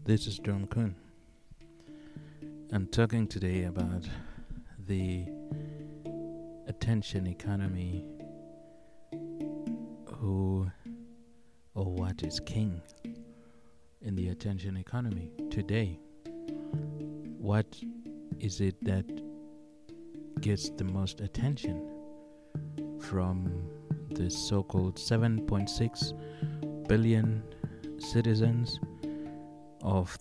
This is John Kuhn. I'm talking today about the attention economy, who or what is king in the attention economy today. What is it that gets the most attention from the so-called 7.6 billion citizens of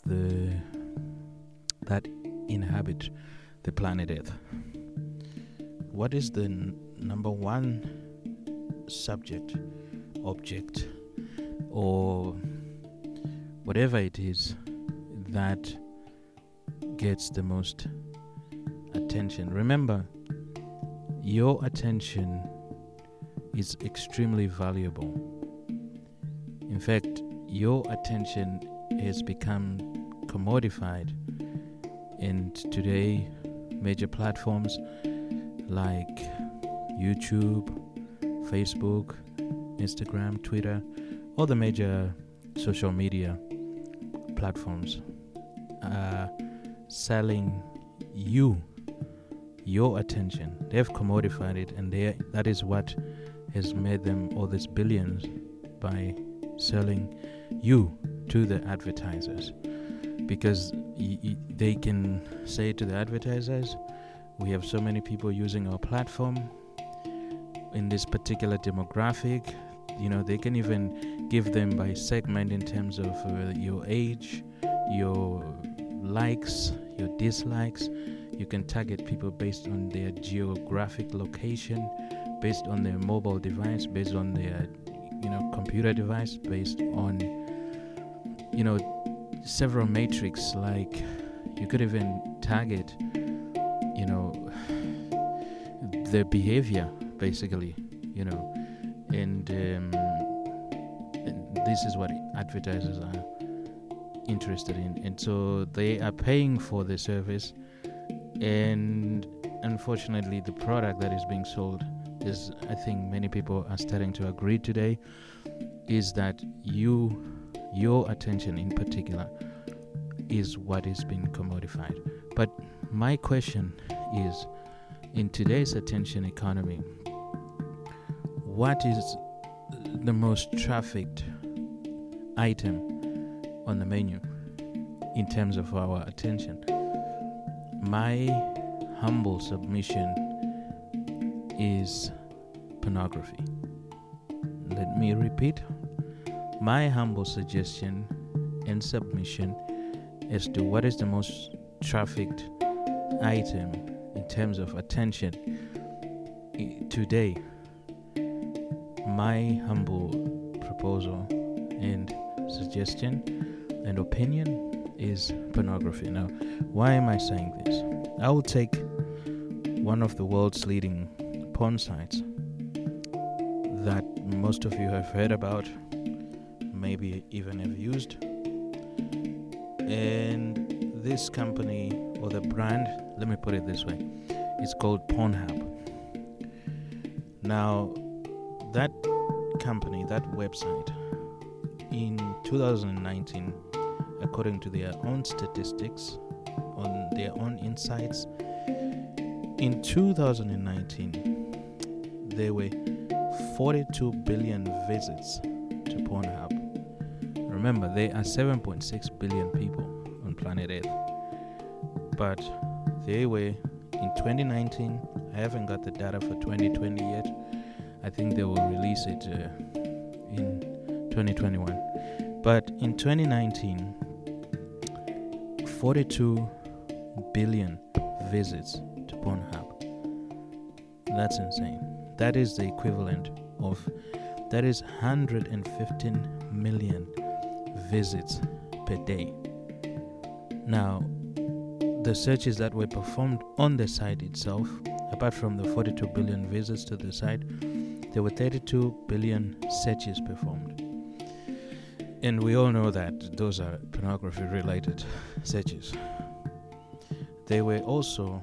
that inhabit the planet Earth? What is the number one subject, object, or whatever it is that gets the most attention? Remember, your attention is extremely valuable. In fact, your attention has become commodified, and today major platforms like YouTube, Facebook, Instagram, Twitter, all the major social media platforms are selling your attention. They've commodified it, and that is what has made them all these billions, by selling you to the advertisers. Because they can say to the advertisers, we have so many people using our platform in this particular demographic. They can even give them by segment in terms of your age, your likes, your dislikes. You can target people based on their geographic location, based on their mobile device, based on their computer device, based on several matrix. Like, you could even target their behavior, basically, and this is what advertisers are interested in, and so they are paying for the service. And unfortunately, the product that is being sold is, I think many people are starting to agree today, is that your attention in particular is what is being commodified. But my question is, in today's attention economy, what is the most trafficked item on the menu in terms of our attention? My humble submission is pornography. Let me repeat. My humble suggestion and submission as to what is the most trafficked item in terms of attention today, my humble proposal and suggestion and opinion is pornography. Now, why am I saying this? I will take one of the world's leading porn sites that most of you have heard about, maybe even have used. And this company, or the brand, let me put it this way, it's called Pornhub. Now, that company, that website, in 2019, according to their own statistics, on their own insights, in 2019, there were 42 billion visits to Pornhub. Remember, there are 7.6 billion people on planet Earth. But they were, in 2019, I haven't got the data for 2020 yet. I think they will release it in 2021. But in 2019, 42 billion visits to Pornhub. That's insane. That is the equivalent of, that is 115 million visits per day. Now, the searches that were performed on the site itself, apart from the 42 billion visits to the site, there were 32 billion searches performed. And we all know that those are pornography-related searches. There were also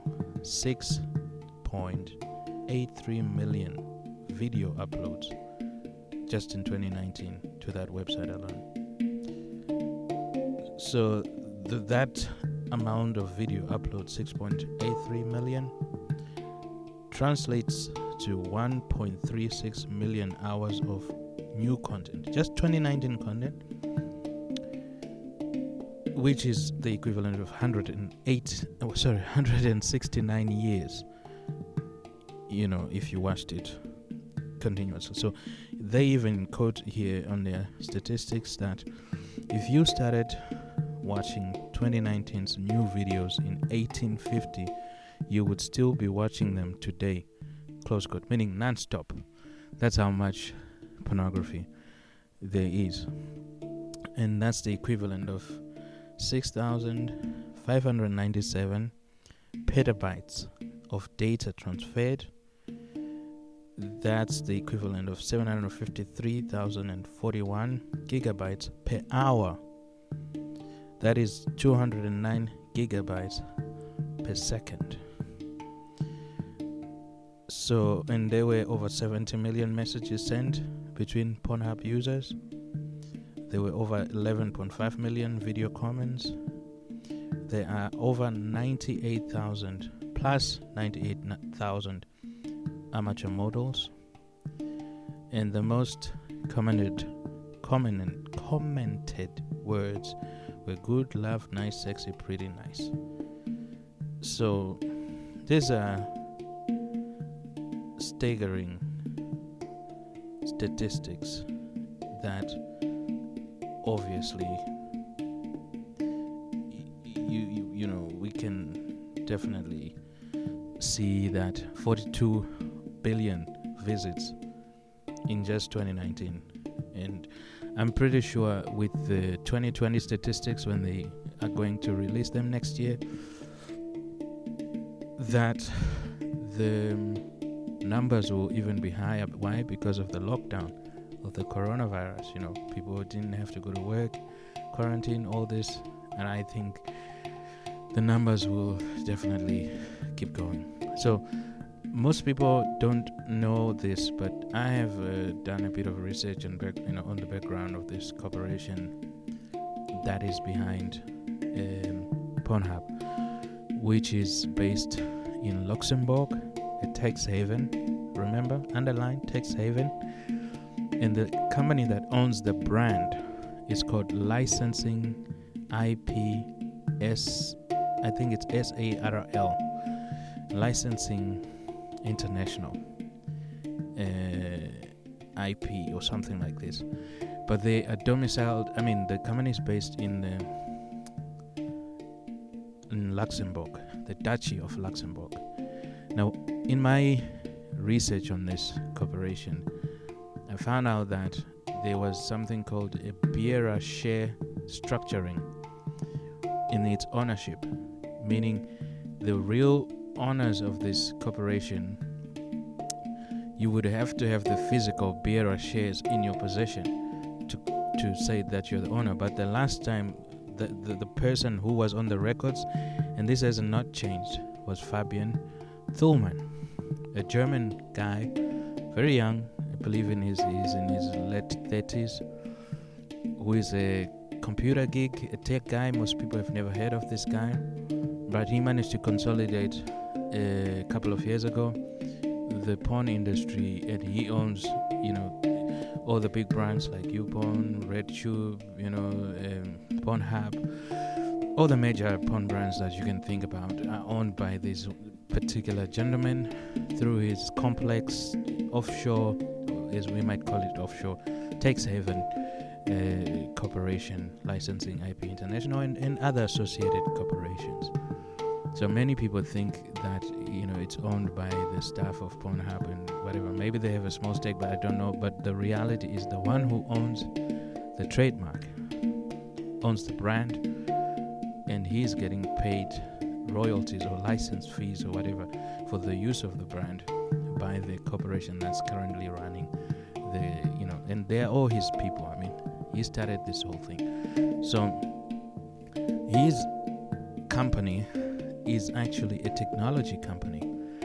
6.83 million video uploads just in 2019 to that website alone. So that amount of video upload, 6.83 million, translates to 1.36 million hours of new content, just 2019 content, which is the equivalent of 169 years, if you watched it continuously. So they even quote here on their statistics that if you started watching 2019's new videos in 1850, you would still be watching them today, close quote, meaning non-stop. That's how much pornography there is. And that's the equivalent of 6,597 petabytes of data transferred. That's the equivalent of 753,041 gigabytes per hour. That is 209 gigabytes per second. So, and there were over 70 million messages sent between Pornhub users. There were over 11.5 million video comments. There are over 98,000 amateur models. And the most commented words were good, love, nice, sexy, pretty, nice. So these are staggering statistics that obviously we can definitely see that 42 billion visits in just 2019. And I'm pretty sure with the 2020 statistics, when they are going to release them next year, that the numbers will even be higher. Why? Because of the lockdown of the coronavirus. People didn't have to go to work, quarantine, all this, and I think the numbers will definitely keep going. So most people don't know this, but I have done a bit of research on the background of this corporation that is behind Pornhub, which is based in Luxembourg, a tax haven. Remember, underline tax haven. And the company that owns the brand is called Licensing IPS. I think it's SARL, Licensing International IP or something like this. But they are domiciled. The company is based in Luxembourg, the Duchy of Luxembourg. Now, in my research on this corporation, I found out that there was something called a bearer share structuring in its ownership, meaning the real owners of this corporation, you would have to have the physical bearer shares in your possession to say that you're the owner. But the last time the person who was on the records, and this has not changed, was Fabian Thullmann, a German guy, very young, I believe he's in his late 30s, who is a computer geek, a tech guy. Most people have never heard of this guy, but he managed to consolidate a couple of years ago the porn industry, and he owns all the big brands like YouPorn, RedTube, Pornhub. All the major porn brands that you can think about are owned by this particular gentleman through his complex offshore, as we might call it offshore, tax haven corporation, Licensing IP International, and other associated corporations. So many people think that it's owned by the staff of Pornhub and whatever. Maybe they have a small stake, but I don't know. But the reality is the one who owns the trademark, owns the brand, and he's getting paid royalties or license fees or whatever for the use of the brand by the corporation that's currently running and they're all his people. He started this whole thing. So his company is actually a technology company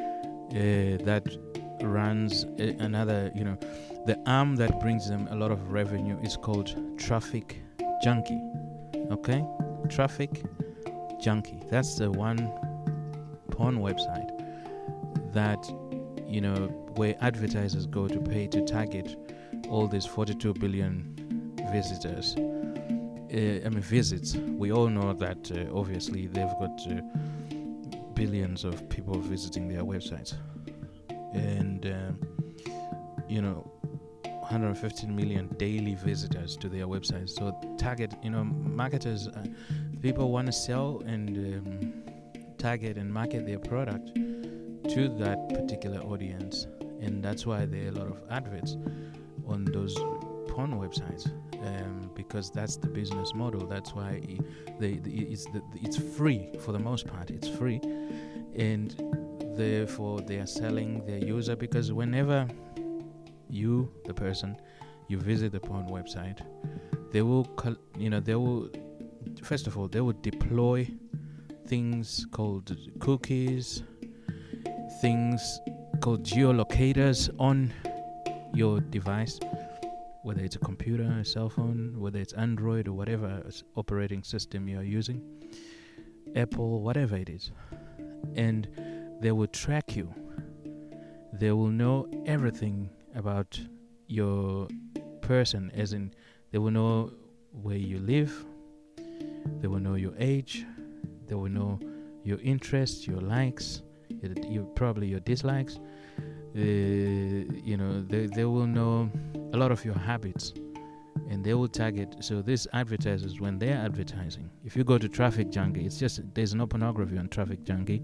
that runs another, the arm that brings them a lot of revenue is called Traffic Junkie. Okay? Traffic Junkie. That's the one porn website that, where advertisers go to pay to target all these 42 billion visitors. Visits. We all know that obviously they've got billions of people visiting their websites, and 115 million daily visitors to their websites. So target, marketers, people want to sell and target and market their product to that particular audience, and that's why there are a lot of adverts on those porn websites, because that's the business model. That's why it's free for the most part. It's free, and therefore they are selling their user, because whenever you, the person, you visit the porn website, they will first of all, they will deploy things called cookies, things called geolocators on your device, whether it's a computer, a cell phone, whether it's Android or whatever operating system you're using, Apple, whatever it is. And they will track you. They will know everything about your person, as in they will know where you live, they will know your age, they will know your interests, your likes, probably your dislikes. They will know a lot of your habits, and they will target. So these advertisers, when they're advertising, if you go to Traffic Junkie, it's just, there's no pornography on Traffic Junkie,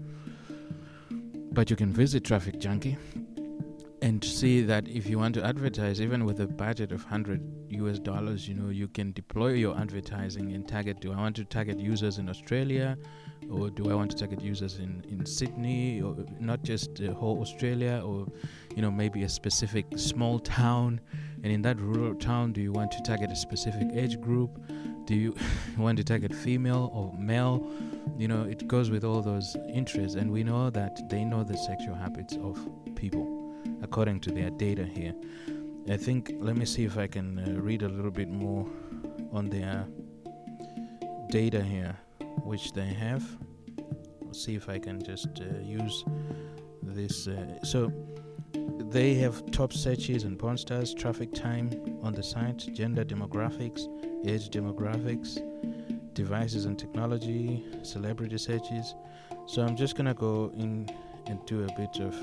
but you can visit Traffic Junkie and see that if you want to advertise, even with a budget of $100, you can deploy your advertising and target. Do I want to target users in Australia, or do I want to target users in Sydney, or not just the whole Australia, or maybe a specific small town? And in that rural town, do you want to target a specific age group? Do you want to target female or male? It goes with all those interests, and we know that they know the sexual habits of people according to their data here. I think, let me see if I can read a little bit more on their data here, which they have. I'll see if I can just use this. So they have top searches and porn stars, traffic time on the site, gender demographics, age demographics, devices and technology, celebrity searches. So I'm just going to go in and do a bit of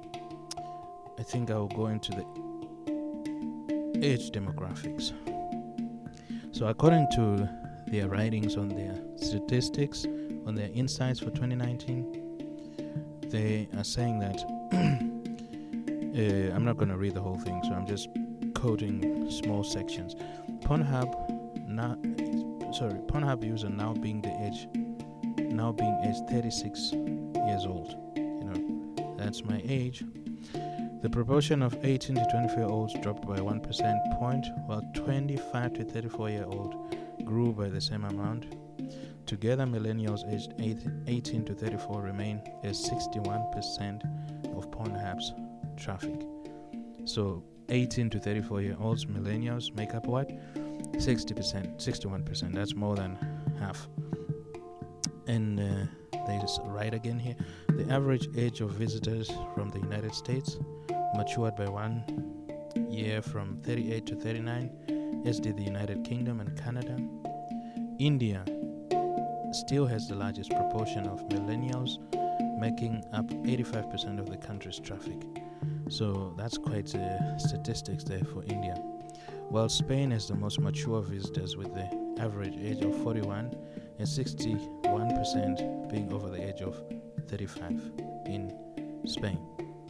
I think I'll go into the age demographics. So according to their writings on their statistics, on their insights for 2019, they are saying that I'm not going to read the whole thing, so I'm just quoting small sections. Pornhub user now being aged 36 years old. That's my age. The proportion of 18 to 24-year-olds dropped by 1% point, while 25 to 34-year-old grew by the same amount. Together, millennials aged 18 to 34 remain as 61% of Pornhub's traffic. So 18 to 34-year-olds, millennials, make up what? 60%, 61%. That's more than half. And they just write again here. The average age of visitors from the United States matured by 1 year from 38 to 39, as did the United Kingdom and Canada. India still has the largest proportion of millennials, making up 85% of the country's traffic. So that's quite statistics there for India. While Spain has the most mature visitors, with the average age of 41 and 61% being over the age of 35 in Spain.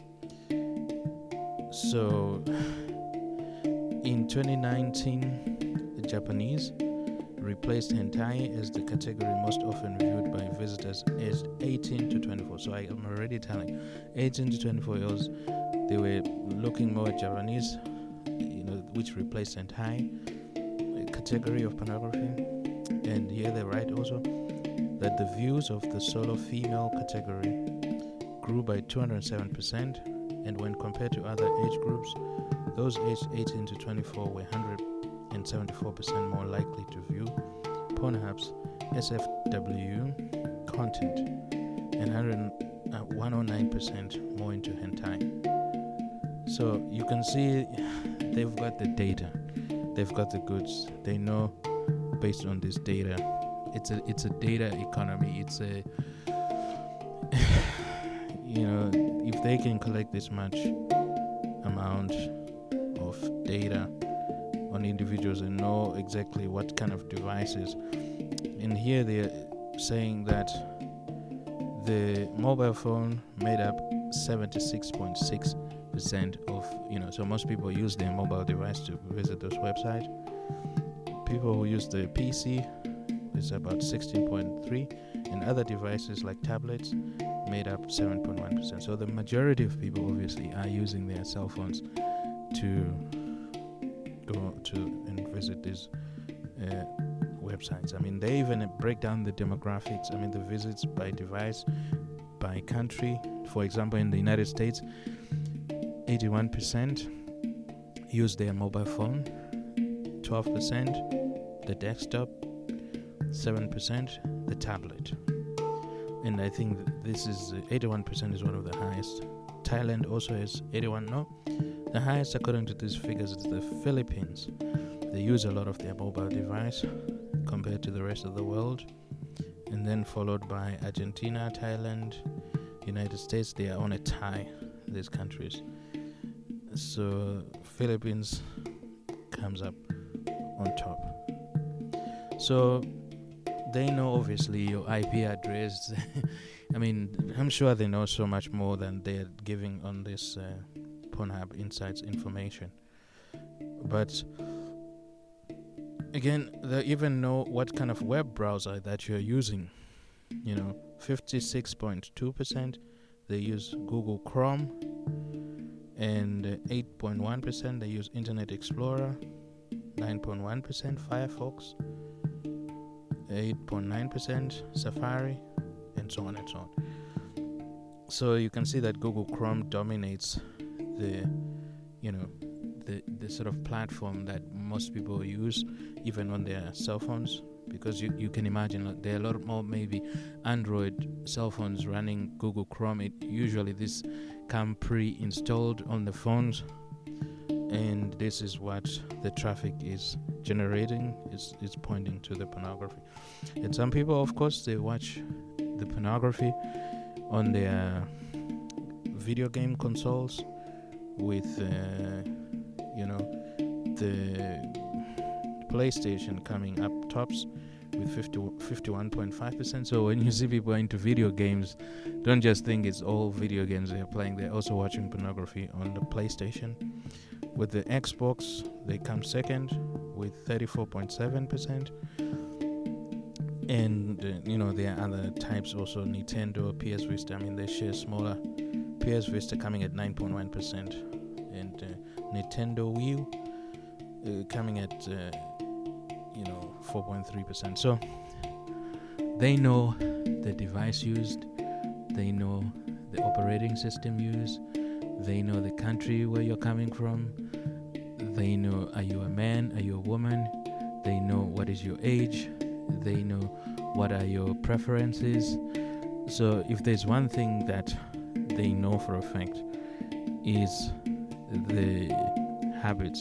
So in 2019, the Japanese replaced hentai as the category most often viewed by visitors aged 18 to 24. So I am already telling 18 to 24 years olds, they were looking more at Japanese, which replaced hentai, a category of pornography. And here they write also that the views of the solo female category grew by 207%, and when compared to other age groups, those aged 18 to 24 were 174% more likely to view Pornhub's SFW content, and 109% more into hentai. So you can see they've got the data, they've got the goods. They know based on this data. It's a data economy. It's a if they can collect this much amount of data on individuals and know exactly what kind of devices. And here they're saying that the mobile phone made up 76.6% of, so most people use their mobile device to visit those websites. People who use the PC is about 16.3%, and other devices like tablets made up 7.1%. So the majority of people obviously are using their cell phones to go to and visit these websites. I mean, they even break down the demographics. I mean, the visits by device, by country. For example, in the United States, 81% use their mobile phone, 12% the desktop, 7% the tablet. And I think this is 81% is one of the highest. Thailand also has 81. No, the highest according to these figures is the Philippines. They use a lot of their mobile device compared to the rest of the world, and then followed by Argentina, Thailand, United States. They are on a tie, these countries. So Philippines comes up on top. So they know obviously your IP address. I mean, I'm sure they know so much more than they're giving on this Pornhub Insights information. But again, they even know what kind of web browser that you're using. 56.2% they use Google Chrome, and 8.1% they use Internet Explorer, 9.1% Firefox, 8.9% Safari, and so on and so on. So you can see that Google Chrome dominates the sort of platform that most people use, even on their cell phones, because you can imagine there are a lot more maybe Android cell phones running Google Chrome. Usually this come pre-installed on the phones, and this is what the traffic is generating. It's pointing to the pornography. And some people, of course, they watch the pornography on their video game consoles with the PlayStation coming up tops with 51.5%. So when you see people into video games, don't just think it's all video games they're playing. They're also watching pornography on the PlayStation. With the Xbox, they come second with 34.7%. And there are other types also, Nintendo, PS Vista. I mean, they share smaller. PS Vista coming at 9.1%, and Nintendo Wii U coming at 4.3%. So they know the device used, they know the operating system used, they know the country where you're coming from, they know, are you a man, are you a woman, they know what is your age, they know what are your preferences. So if there's one thing that they know for a fact is the habits,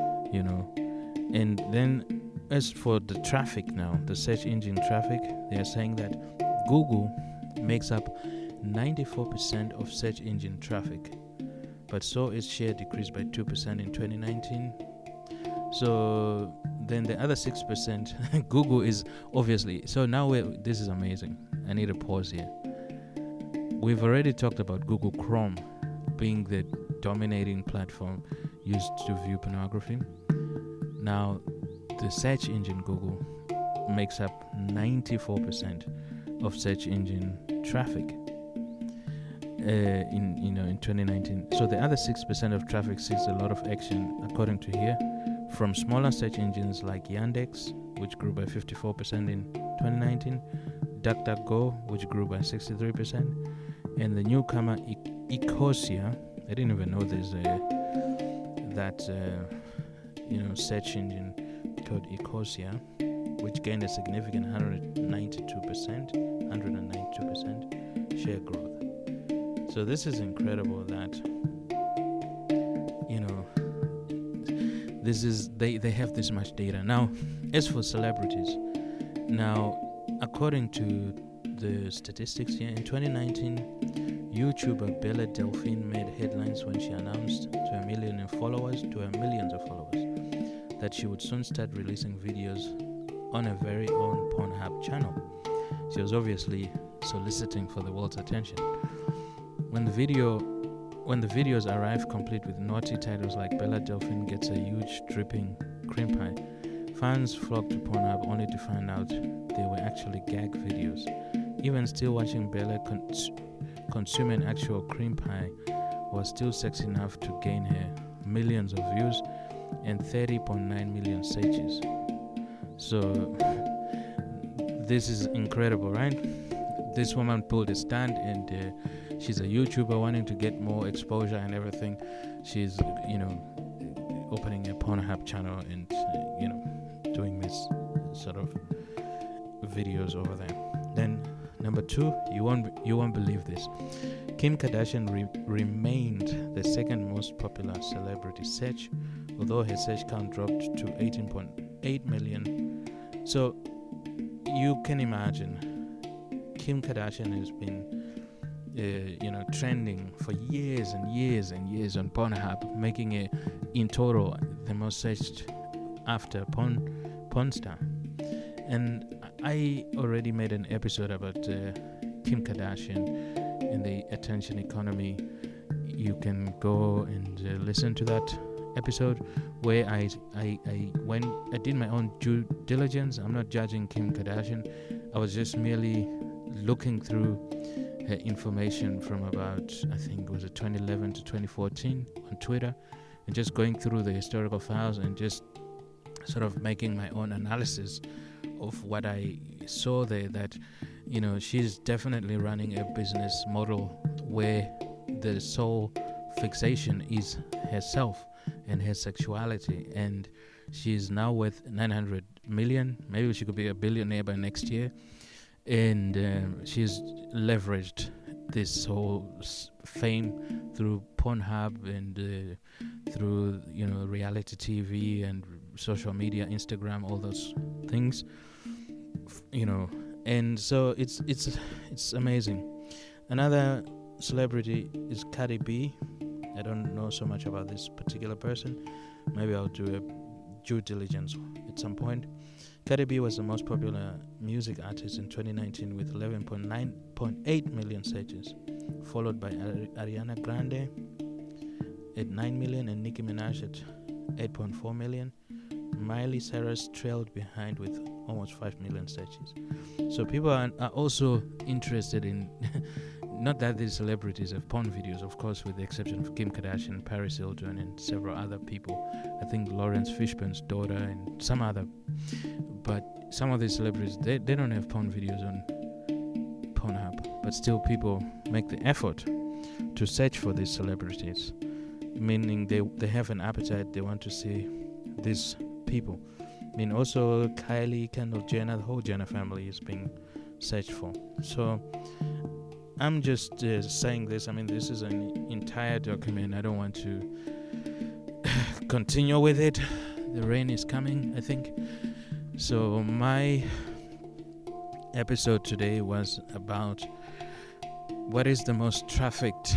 and then as for the traffic now, the search engine traffic, they are saying that Google makes up 94% of search engine traffic, but so its share decreased by 2% in 2019. So then the other 6%, Google is obviously, so now this is amazing. I need a pause here. We've already talked about Google Chrome being the dominating platform used to view pornography. Now, the search engine Google makes up 94% of search engine traffic in 2019. So the other 6% of traffic sees a lot of action, according to here, from smaller search engines like Yandex, which grew by 54% in 2019, DuckDuckGo, which grew by 63%, and the newcomer Ecosia. I didn't even know there's that search engine called Ecosia, which gained a significant 192% share growth. So this is incredible that, they have this much data. Now, as for celebrities, according to the statistics here, in 2019, YouTuber Bella Delphine made headlines when she announced to her millions of followers that she would soon start releasing videos on her very own Pornhub channel. She was obviously soliciting for the world's attention. When the videos arrive complete with naughty titles like Bella Delphine gets a huge dripping cream pie, fans flock to Pornhub only to find out they were actually gag videos. Even still, watching Bella consume an actual cream pie was still sexy enough to gain her millions of views and 30.9 million searches. So this is incredible, right? This woman pulled a stunt, and she's a YouTuber wanting to get more exposure and everything. She's, opening a Pornhub channel and, doing this sort of videos over there. Then number 2, you won't believe this. Kim Kardashian remained the second most popular celebrity search, although her search count dropped to 18.8 million. So you can imagine, Kim Kardashian has been trending for years and years and years on Pornhub, making it in total the most searched after porn star. And I already made an episode about Kim Kardashian and the attention economy. You can go and listen to that episode where I did my own due diligence. I'm not judging Kim Kardashian. I was just merely looking through her information from about, I think it was 2011 to 2014 on Twitter, and just going through the historical files and just sort of making my own analysis of what I saw there, that she's definitely running a business model where the sole fixation is herself and her sexuality, and she's now worth 900 million. Maybe she could be a billionaire by next year, and she's leveraged this whole fame through Pornhub and through reality TV and social media, Instagram, all those things, and so it's amazing. Another celebrity is Cardi B. I don't know so much about this particular person. Maybe I'll do a due diligence at some point. Cardi B was the most popular music artist in 2019 with 11.8 million searches, followed by Ariana Grande at 9 million and Nicki Minaj at 8.4 million. Miley Cyrus trailed behind with almost 5 million searches. So people are also interested in not that these celebrities have porn videos, of course, with the exception of Kim Kardashian, Paris Hilton, and several other people. I think Lawrence Fishburne's daughter and some other. But some of these celebrities, they don't have porn videos on Pornhub. But still people make the effort to search for these celebrities, meaning they have an appetite, they want to see these people. I mean, also Kylie, Kendall Jenner, the whole Jenner family is being searched for. So I'm just saying this. I mean, this is an entire document. I don't want to continue with it. The rain is coming, I think. So my episode today was about what is the most trafficked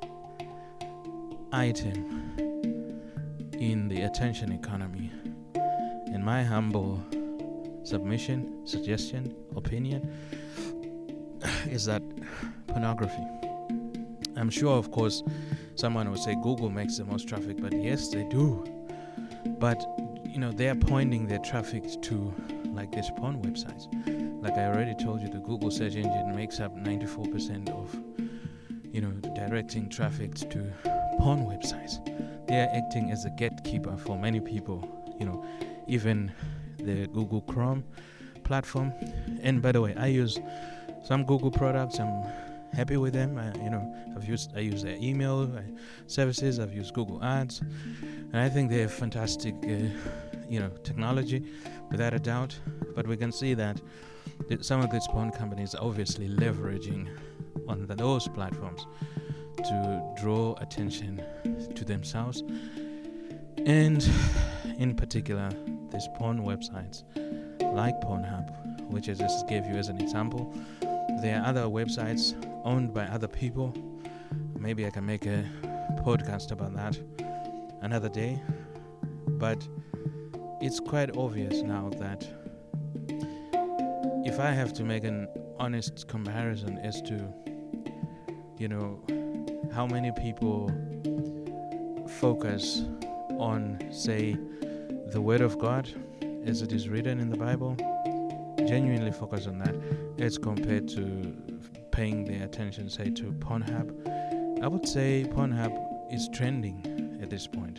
item in the attention economy. In my humble submission, suggestion, opinion, is that pornography. I'm sure, of course, someone will say Google makes the most traffic, but yes, they do. But, they are pointing their traffic to, like, these porn websites. Like I already told you, the Google search engine makes up 94% of, directing traffic to porn websites. They are acting as a gatekeeper for many people, even the Google Chrome platform. And by the way, I use some Google products. I'm happy with them. I use their email services. I've used Google Ads, and I think they have fantastic, technology, without a doubt. But we can see that some of these porn companies are obviously leveraging on those platforms to draw attention to themselves, and in particular, these porn websites like Pornhub, which I just gave you as an example. There are other websites owned by other people. Maybe I can make a podcast about that another day. But it's quite obvious now that if I have to make an honest comparison as to, how many people focus on, say, the Word of God as it is written in the Bible, genuinely focus on that, as compared to paying their attention, say, to Pornhub, I would say Pornhub is trending at this point.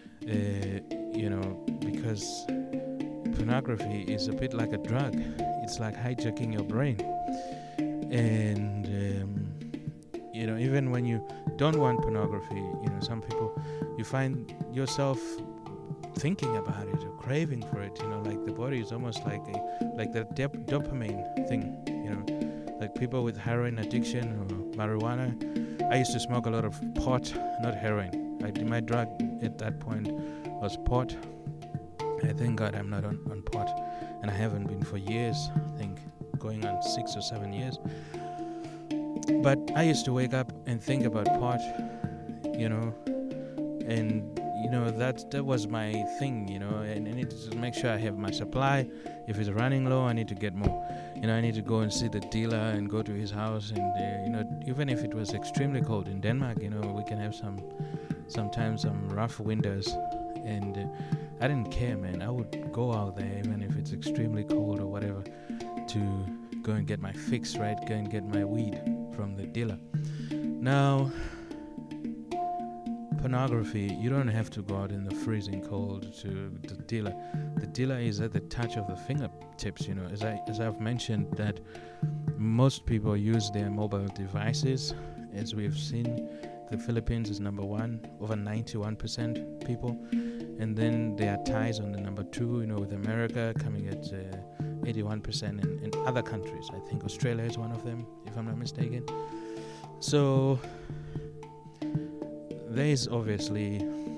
Because pornography is a bit like a drug. It's like hijacking your brain. And, even when you don't want pornography, some people, you find yourself thinking about it or craving for it, like the body is almost like the dopamine thing, like people with heroin addiction or marijuana. I used to smoke a lot of pot, not heroin. My drug at that point was pot. I thank God I'm not on pot, and I haven't been for years, I think going on 6 or 7 years. But I used to wake up and think about pot, and that was my thing, and I need to make sure I have my supply. If it's running low, I need to get more. I need to go and see the dealer and go to his house, and even if it was extremely cold in Denmark, we can have sometimes some rough winters, and I didn't care, man. I would go out there even if it's extremely cold or whatever to go and get my fix, right? Go and get my weed from the dealer. Now, pornography, you don't have to go out in the freezing cold to the dealer. The dealer is at the touch of the fingertips, as I've mentioned, that most people use their mobile devices. As we've seen, the Philippines is number one, over 91% people, and then there are ties on the number two, with America coming at 81%, and in other countries, I think Australia is one of them, if I'm not mistaken. So there is obviously,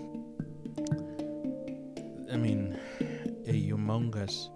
a humongous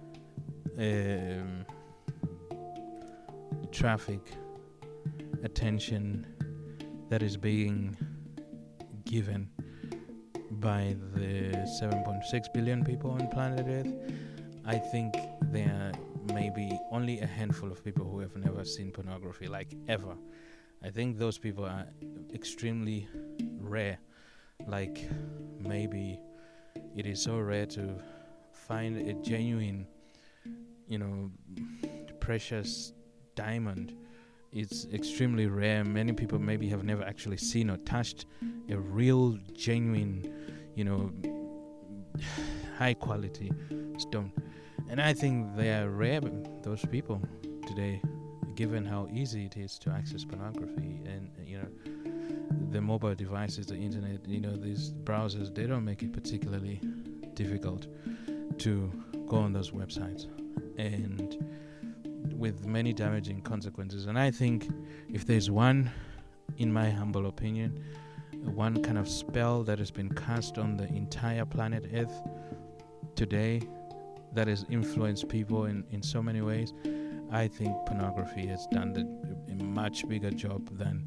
traffic attention that is being given by the 7.6 billion people on planet Earth. I think there may be only a handful of people who have never seen pornography, like ever. I think those people are extremely rare. Like, maybe it is so rare to find a genuine, precious diamond. It's extremely rare. Many people maybe have never actually seen or touched a real, genuine, high quality stone. And I think they are rare, those people today, given how easy it is to access pornography. And, the mobile devices, the internet, these browsers, they don't make it particularly difficult to go on those websites, and with many damaging consequences. And I think if there's one, in my humble opinion, one kind of spell that has been cast on the entire planet Earth today that has influenced people in so many ways, I think pornography has done a much bigger job than,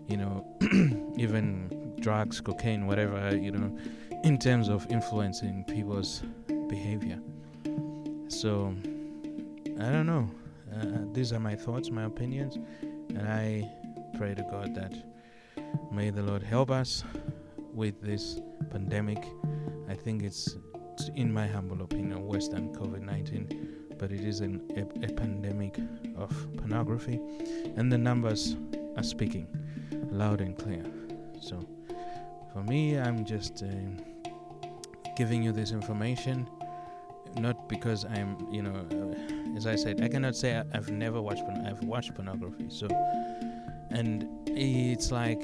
even drugs, cocaine, whatever, in terms of influencing people's behavior. So, I don't know. These are my thoughts, my opinions, and I pray to God that may the Lord help us with this pandemic. I think it's, in my humble opinion, worse than COVID-19, but it is a pandemic of pornography, and the numbers are speaking loud and clear. So for me, I'm just giving you this information, not because I'm as I said, I cannot say I've never watched I've watched pornography. So, and it's like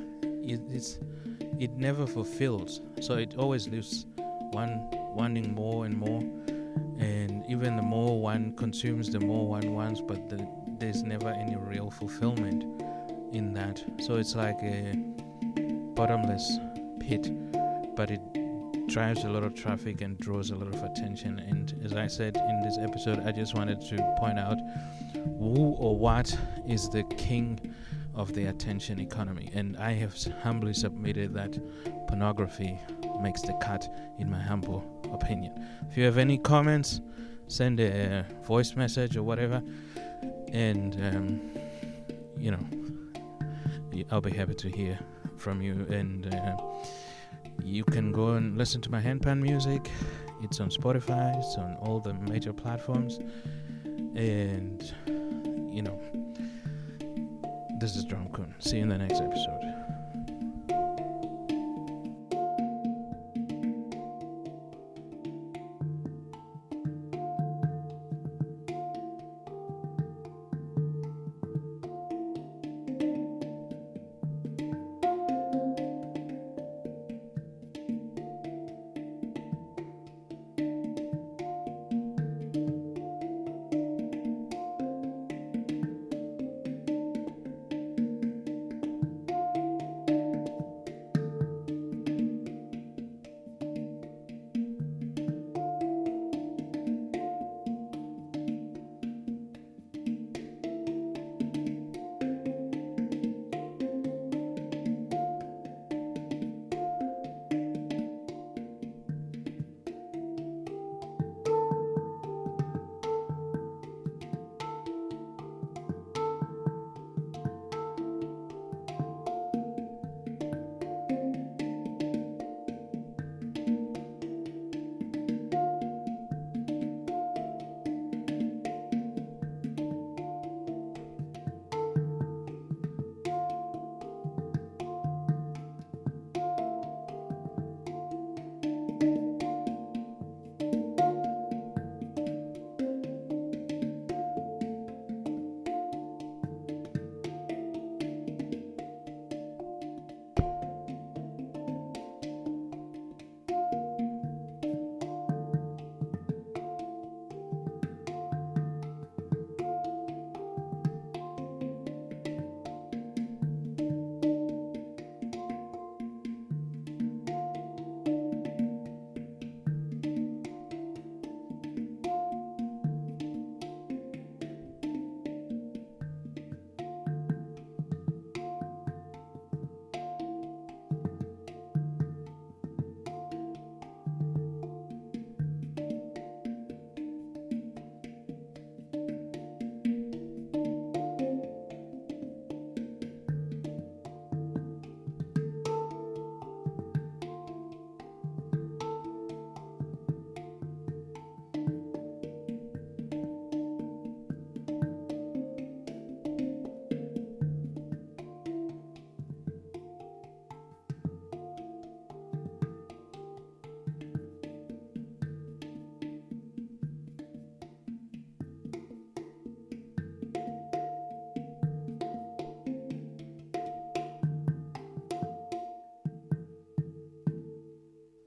it never fulfills. So it always leaves one wanting more and more, and even the more one consumes, the more one wants, but there's never any real fulfillment in that. So it's like a bottomless pit, but it drives a lot of traffic and draws a lot of attention. And as I said in this episode, I just wanted to point out who or what is the king of the attention economy, and I have humbly submitted that pornography makes the cut, in my humble opinion. If you have any comments, send a voice message or whatever, and I'll be happy to hear from you. And you can go and listen to my handpan music. It's on Spotify, it's on all the major platforms, and this is Drum Kun. See you in the next episode.